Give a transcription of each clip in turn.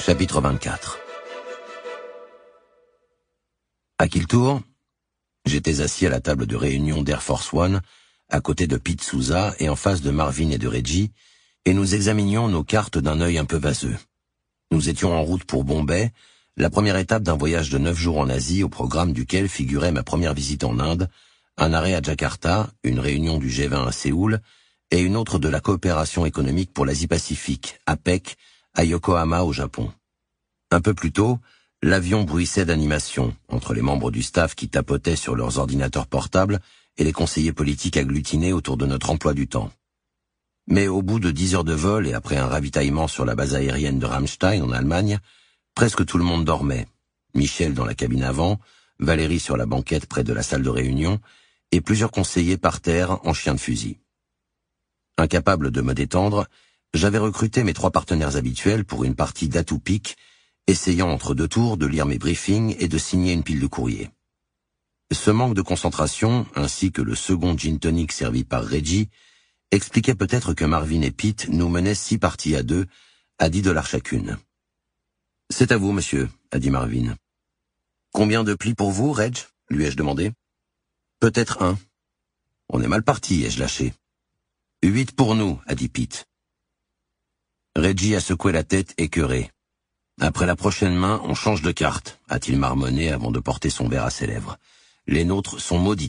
Chapitre 24. À Kiltour, j'étais assis à la table de réunion d'Air Force One, à côté de Pete Souza et en face de Marvin et de Reggie, et nous examinions nos cartes d'un œil un peu vaseux. Nous étions en route pour Bombay, la première étape d'un voyage de 9 jours en Asie, au programme duquel figurait ma première visite en Inde, un arrêt à Jakarta, une réunion du G20 à Séoul, et une autre de la coopération économique pour l'Asie-Pacifique, APEC, à Yokohama au Japon. Un peu plus tôt, l'avion bruissait d'animation, entre les membres du staff qui tapotaient sur leurs ordinateurs portables et les conseillers politiques agglutinés autour de notre emploi du temps. Mais au bout de 10 heures de vol et après un ravitaillement sur la base aérienne de Ramstein en Allemagne, presque tout le monde dormait. Michel dans la cabine avant, Valérie sur la banquette près de la salle de réunion, et plusieurs conseillers par terre en chien de fusil. Incapable de me détendre, j'avais recruté mes 3 partenaires habituels pour une partie d'Atoupik, essayant entre 2 tours de lire mes briefings et de signer une pile de courriers. Ce manque de concentration, ainsi que le second gin tonic servi par Reggie, expliquait peut-être que Marvin et Pete nous menaient 6 parties à 2, à $10 chacune. « C'est à vous, monsieur », a dit Marvin. « Combien de plis pour vous, Reg ?» lui ai-je demandé. « Peut-être 1. »« On est mal parti, ai-je lâché. »« 8 pour nous, » a dit Pete. Reggie a secoué la tête écœuré. « Après la prochaine main, on change de carte, » a-t-il marmonné avant de porter son verre à ses lèvres. « Les nôtres sont maudites. »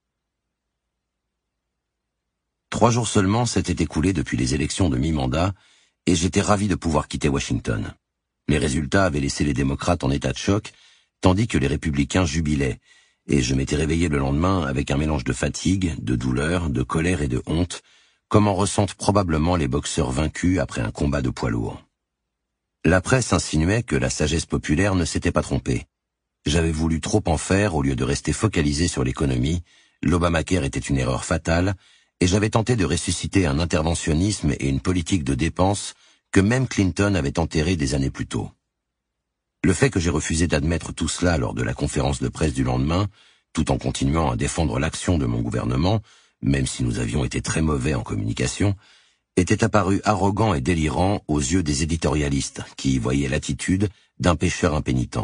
3 jours seulement s'étaient écoulés depuis les élections de mi-mandat, et j'étais ravi de pouvoir quitter Washington. Les résultats avaient laissé les démocrates en état de choc, tandis que les républicains jubilaient, et je m'étais réveillé le lendemain avec un mélange de fatigue, de douleur, de colère et de honte, comme en ressentent probablement les boxeurs vaincus après un combat de poids lourd. La presse insinuait que la sagesse populaire ne s'était pas trompée. J'avais voulu trop en faire au lieu de rester focalisé sur l'économie, l'Obamacare était une erreur fatale, et j'avais tenté de ressusciter un interventionnisme et une politique de dépenses que même Clinton avait enterré des années plus tôt. Le fait que j'ai refusé d'admettre tout cela lors de la conférence de presse du lendemain, tout en continuant à défendre l'action de mon gouvernement, même si nous avions été très mauvais en communication, était apparu arrogant et délirant aux yeux des éditorialistes qui y voyaient l'attitude d'un pécheur impénitent.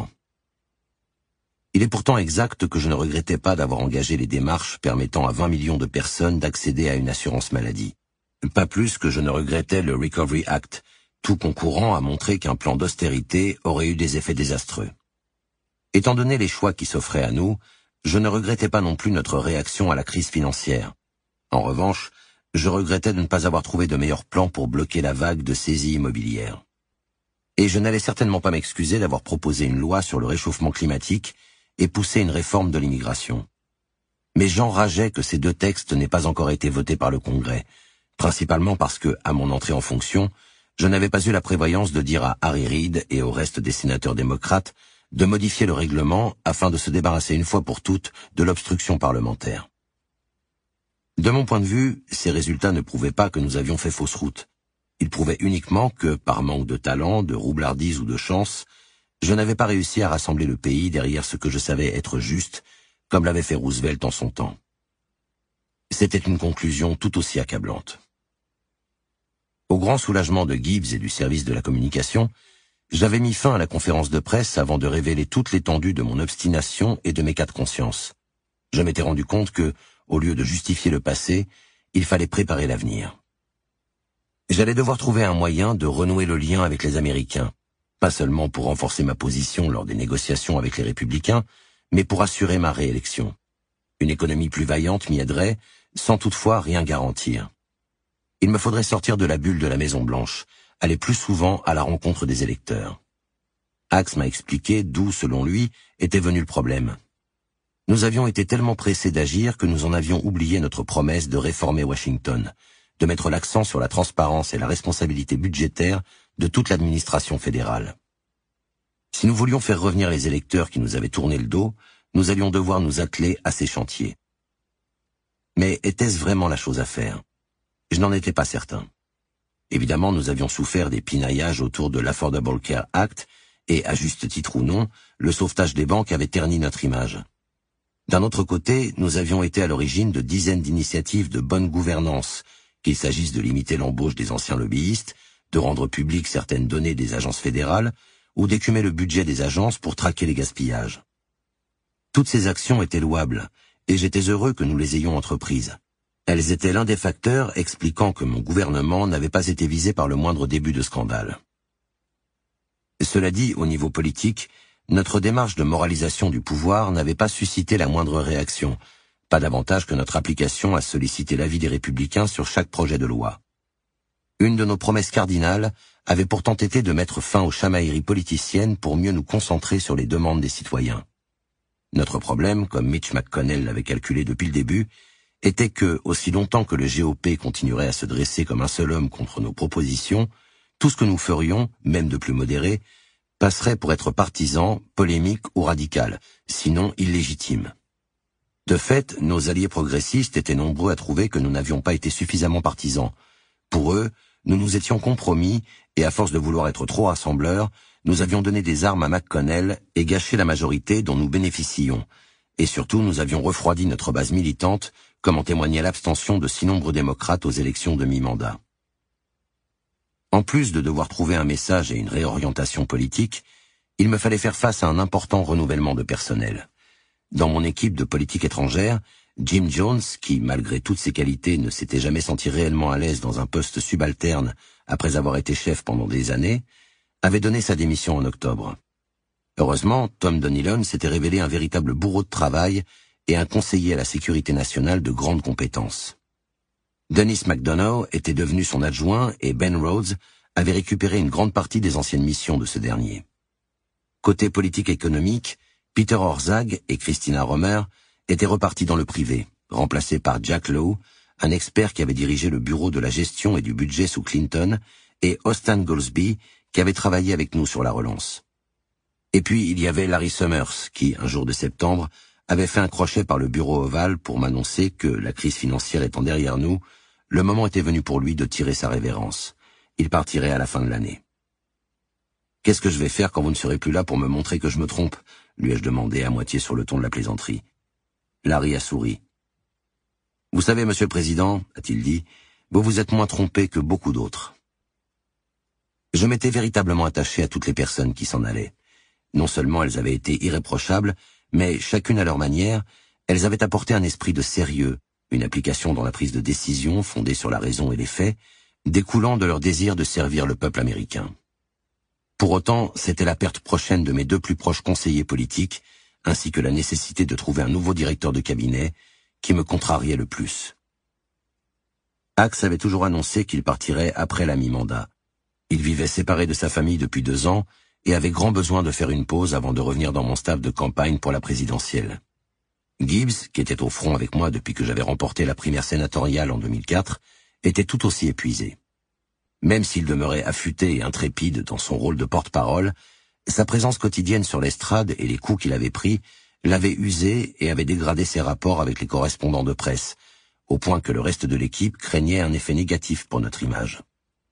Il est pourtant exact que je ne regrettais pas d'avoir engagé les démarches permettant à 20 millions de personnes d'accéder à une assurance maladie. Pas plus que je ne regrettais le Recovery Act, tout concourant à montrer qu'un plan d'austérité aurait eu des effets désastreux. Étant donné les choix qui s'offraient à nous, je ne regrettais pas non plus notre réaction à la crise financière. En revanche, je regrettais de ne pas avoir trouvé de meilleur plan pour bloquer la vague de saisies immobilières. Et je n'allais certainement pas m'excuser d'avoir proposé une loi sur le réchauffement climatique et poussé une réforme de l'immigration. Mais j'enrageais que ces 2 textes n'aient pas encore été votés par le Congrès, principalement parce que, à mon entrée en fonction, je n'avais pas eu la prévoyance de dire à Harry Reid et au reste des sénateurs démocrates de modifier le règlement afin de se débarrasser une fois pour toutes de l'obstruction parlementaire. De mon point de vue, ces résultats ne prouvaient pas que nous avions fait fausse route. Ils prouvaient uniquement que, par manque de talent, de roublardise ou de chance, je n'avais pas réussi à rassembler le pays derrière ce que je savais être juste, comme l'avait fait Roosevelt en son temps. C'était une conclusion tout aussi accablante. Au grand soulagement de Gibbs et du service de la communication, j'avais mis fin à la conférence de presse avant de révéler toute l'étendue de mon obstination et de mes cas de conscience. Je m'étais rendu compte que, au lieu de justifier le passé, il fallait préparer l'avenir. J'allais devoir trouver un moyen de renouer le lien avec les Américains, pas seulement pour renforcer ma position lors des négociations avec les républicains, mais pour assurer ma réélection. Une économie plus vaillante m'y aiderait, sans toutefois rien garantir. Il me faudrait sortir de la bulle de la Maison-Blanche, aller plus souvent à la rencontre des électeurs. Axe m'a expliqué d'où, selon lui, était venu le problème. Nous avions été tellement pressés d'agir que nous en avions oublié notre promesse de réformer Washington, de mettre l'accent sur la transparence et la responsabilité budgétaire de toute l'administration fédérale. Si nous voulions faire revenir les électeurs qui nous avaient tourné le dos, nous allions devoir nous atteler à ces chantiers. Mais était-ce vraiment la chose à faire ? Je n'en étais pas certain. Évidemment, nous avions souffert des pinaillages autour de l'Affordable Care Act et, à juste titre ou non, le sauvetage des banques avait terni notre image. D'un autre côté, nous avions été à l'origine de dizaines d'initiatives de bonne gouvernance, qu'il s'agisse de limiter l'embauche des anciens lobbyistes, de rendre publiques certaines données des agences fédérales ou d'écumer le budget des agences pour traquer les gaspillages. Toutes ces actions étaient louables, et j'étais heureux que nous les ayons entreprises. Elles étaient l'un des facteurs expliquant que mon gouvernement n'avait pas été visé par le moindre début de scandale. Cela dit, au niveau politique, notre démarche de moralisation du pouvoir n'avait pas suscité la moindre réaction, pas davantage que notre application à solliciter l'avis des républicains sur chaque projet de loi. Une de nos promesses cardinales avait pourtant été de mettre fin aux chamailleries politiciennes pour mieux nous concentrer sur les demandes des citoyens. Notre problème, comme Mitch McConnell l'avait calculé depuis le début, était que, aussi longtemps que le GOP continuerait à se dresser comme un seul homme contre nos propositions, tout ce que nous ferions, même de plus modéré, passerait pour être partisan, polémique ou radical, sinon illégitime. De fait, nos alliés progressistes étaient nombreux à trouver que nous n'avions pas été suffisamment partisans. Pour eux, nous nous étions compromis, et à force de vouloir être trop rassembleurs, nous avions donné des armes à McConnell et gâché la majorité dont nous bénéficions. Et surtout, nous avions refroidi notre base militante, comme en témoignait l'abstention de si nombreux démocrates aux élections de mi-mandat. En plus de devoir trouver un message et une réorientation politique, il me fallait faire face à un important renouvellement de personnel. Dans mon équipe de politique étrangère, Jim Jones, qui, malgré toutes ses qualités, ne s'était jamais senti réellement à l'aise dans un poste subalterne après avoir été chef pendant des années, avait donné sa démission en octobre. Heureusement, Tom Donilon s'était révélé un véritable bourreau de travail et un conseiller à la sécurité nationale de grande compétence. Dennis McDonough était devenu son adjoint et Ben Rhodes avait récupéré une grande partie des anciennes missions de ce dernier. Côté politique économique, Peter Orszag et Christina Romer étaient repartis dans le privé, remplacés par Jack Lowe, un expert qui avait dirigé le bureau de la gestion et du budget sous Clinton, et Austin Goolsbee, qui avait travaillé avec nous sur la relance. Et puis il y avait Larry Summers, qui, un jour de septembre, avait fait un crochet par le bureau ovale pour m'annoncer que, la crise financière étant derrière nous, le moment était venu pour lui de tirer sa révérence. Il partirait à la fin de l'année. « Qu'est-ce que je vais faire quand vous ne serez plus là pour me montrer que je me trompe ?» lui ai-je demandé à moitié sur le ton de la plaisanterie. Larry a souri. « Vous savez, Monsieur le Président, a-t-il dit, vous vous êtes moins trompé que beaucoup d'autres. » Je m'étais véritablement attaché à toutes les personnes qui s'en allaient. Non seulement elles avaient été irréprochables, mais chacune à leur manière, elles avaient apporté un esprit de sérieux, une application dans la prise de décision fondée sur la raison et les faits, découlant de leur désir de servir le peuple américain. Pour autant, c'était la perte prochaine de mes deux plus proches conseillers politiques, ainsi que la nécessité de trouver un nouveau directeur de cabinet, qui me contrariait le plus. Axe avait toujours annoncé qu'il partirait après la mi-mandat. Il vivait séparé de sa famille depuis 2 ans et avait grand besoin de faire une pause avant de revenir dans mon staff de campagne pour la présidentielle. Gibbs, qui était au front avec moi depuis que j'avais remporté la primaire sénatoriale en 2004, était tout aussi épuisé. Même s'il demeurait affûté et intrépide dans son rôle de porte-parole, sa présence quotidienne sur l'estrade et les coups qu'il avait pris l'avaient usé et avaient dégradé ses rapports avec les correspondants de presse, au point que le reste de l'équipe craignait un effet négatif pour notre image.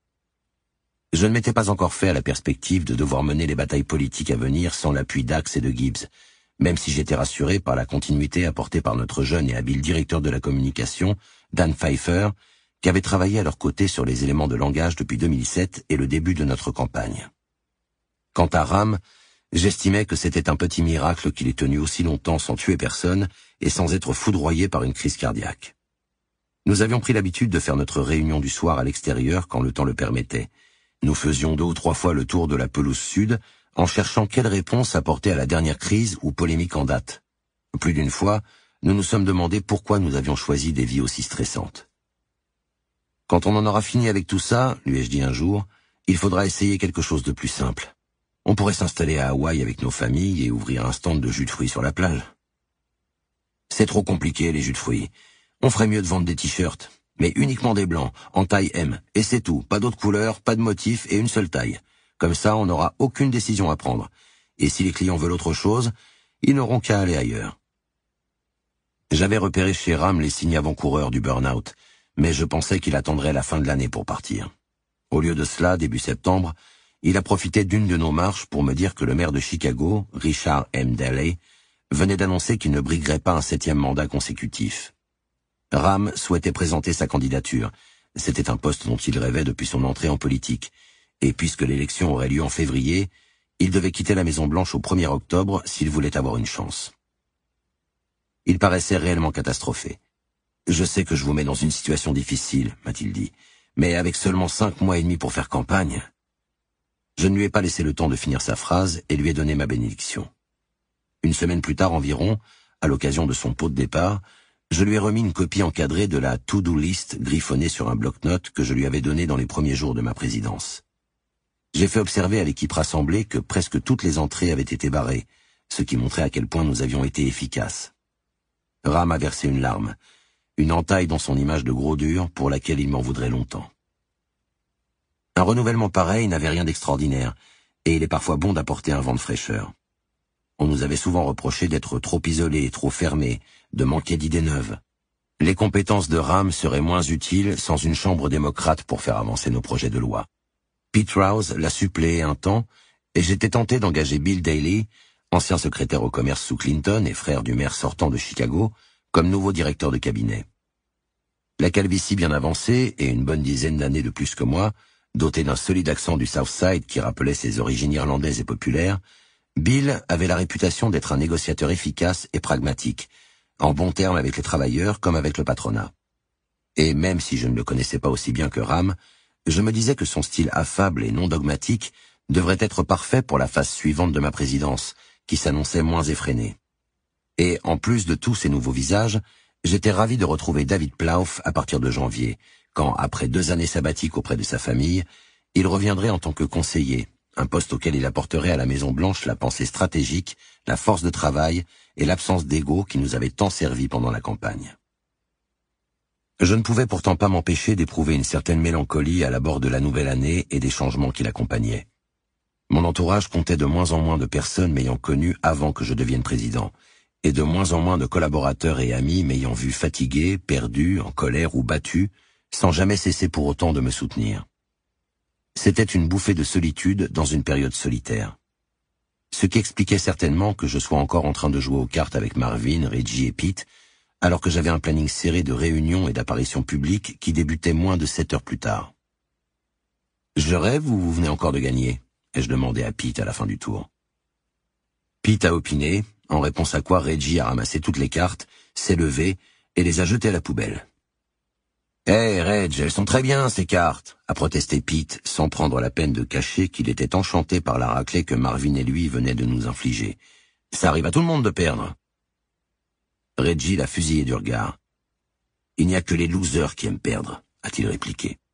Je ne m'étais pas encore fait à la perspective de devoir mener les batailles politiques à venir sans l'appui d'Axe et de Gibbs, même si j'étais rassuré par la continuité apportée par notre jeune et habile directeur de la communication, Dan Pfeiffer, qui avait travaillé à leur côté sur les éléments de langage depuis 2007 et le début de notre campagne. Quant à Ram, j'estimais que c'était un petit miracle qu'il ait tenu aussi longtemps sans tuer personne et sans être foudroyé par une crise cardiaque. Nous avions pris l'habitude de faire notre réunion du soir à l'extérieur quand le temps le permettait. Nous faisions 2 ou 3 fois le tour de la pelouse sud, en cherchant quelle réponse apporter à la dernière crise ou polémique en date. Plus d'une fois, nous nous sommes demandé pourquoi nous avions choisi des vies aussi stressantes. Quand on en aura fini avec tout ça, lui ai-je dit un jour, il faudra essayer quelque chose de plus simple. On pourrait s'installer à Hawaï avec nos familles et ouvrir un stand de jus de fruits sur la plage. C'est trop compliqué, les jus de fruits. On ferait mieux de vendre des t-shirts. Mais uniquement des blancs, en taille M, et c'est tout, pas d'autres couleurs, pas de motifs et une seule taille. Comme ça, on n'aura aucune décision à prendre. Et si les clients veulent autre chose, ils n'auront qu'à aller ailleurs. J'avais repéré chez Ram les signes avant-coureurs du burn-out, mais je pensais qu'il attendrait la fin de l'année pour partir. Au lieu de cela, début septembre, il a profité d'une de nos marches pour me dire que le maire de Chicago, Richard M. Daley, venait d'annoncer qu'il ne briguerait pas un 7e mandat consécutif. Ram souhaitait présenter sa candidature. C'était un poste dont il rêvait depuis son entrée en politique, et puisque l'élection aurait lieu en février, il devait quitter la Maison-Blanche au 1er octobre s'il voulait avoir une chance. Il paraissait réellement catastrophé. « Je sais que je vous mets dans une situation difficile, m'a-t-il dit, mais avec seulement 5 mois et demi pour faire campagne. » Je ne lui ai pas laissé le temps de finir sa phrase et lui ai donné ma bénédiction. Une semaine plus tard environ, à l'occasion de son pot de départ, je lui ai remis une copie encadrée de la to-do list griffonnée sur un bloc-notes que je lui avais donné dans les premiers jours de ma présidence. J'ai fait observer à l'équipe rassemblée que presque toutes les entrées avaient été barrées, ce qui montrait à quel point nous avions été efficaces. Ram a versé une larme, une entaille dans son image de gros dur pour laquelle il m'en voudrait longtemps. Un renouvellement pareil n'avait rien d'extraordinaire, et il est parfois bon d'apporter un vent de fraîcheur. On nous avait souvent reproché d'être trop isolés, trop fermés, de manquer d'idées neuves. Les compétences de Ram seraient moins utiles sans une chambre démocrate pour faire avancer nos projets de loi. Pete Rouse l'a suppléé un temps, et j'étais tenté d'engager Bill Daley, ancien secrétaire au commerce sous Clinton et frère du maire sortant de Chicago, comme nouveau directeur de cabinet. La calvitie bien avancée et une bonne dizaine d'années de plus que moi, doté d'un solide accent du South Side qui rappelait ses origines irlandaises et populaires, Bill avait la réputation d'être un négociateur efficace et pragmatique, en bon terme avec les travailleurs comme avec le patronat. Et même si je ne le connaissais pas aussi bien que Ram, je me disais que son style affable et non dogmatique devrait être parfait pour la phase suivante de ma présidence, qui s'annonçait moins effrénée. Et en plus de tous ces nouveaux visages, j'étais ravi de retrouver David Plouffe à partir de janvier, quand, après 2 années sabbatiques auprès de sa famille, il reviendrait en tant que conseiller, un poste auquel il apporterait à la Maison-Blanche la pensée stratégique, la force de travail et l'absence d'ego qui nous avait tant servi pendant la campagne. Je ne pouvais pourtant pas m'empêcher d'éprouver une certaine mélancolie à l'abord de la nouvelle année et des changements qui l'accompagnaient. Mon entourage comptait de moins en moins de personnes m'ayant connu avant que je devienne président, et de moins en moins de collaborateurs et amis m'ayant vu fatigué, perdu, en colère ou battu, sans jamais cesser pour autant de me soutenir. C'était une bouffée de solitude dans une période solitaire. Ce qui expliquait certainement que je sois encore en train de jouer aux cartes avec Marvin, Reggie et Pete, alors que j'avais un planning serré de réunions et d'apparitions publiques qui débutait moins de 7 heures plus tard. « Je rêve ou vous venez encore de gagner ?» ai-je demandé à Pete à la fin du tour. Pete a opiné, en réponse à quoi Reggie a ramassé toutes les cartes, s'est levé et les a jetées à la poubelle. « Hé, Reg, elles sont très bien, ces cartes !» a protesté Pete, sans prendre la peine de cacher qu'il était enchanté par la raclée que Marvin et lui venaient de nous infliger. « Ça arrive à tout le monde de perdre. » Reggie l'a fusillé du regard. « Il n'y a que les losers qui aiment perdre », a-t-il répliqué.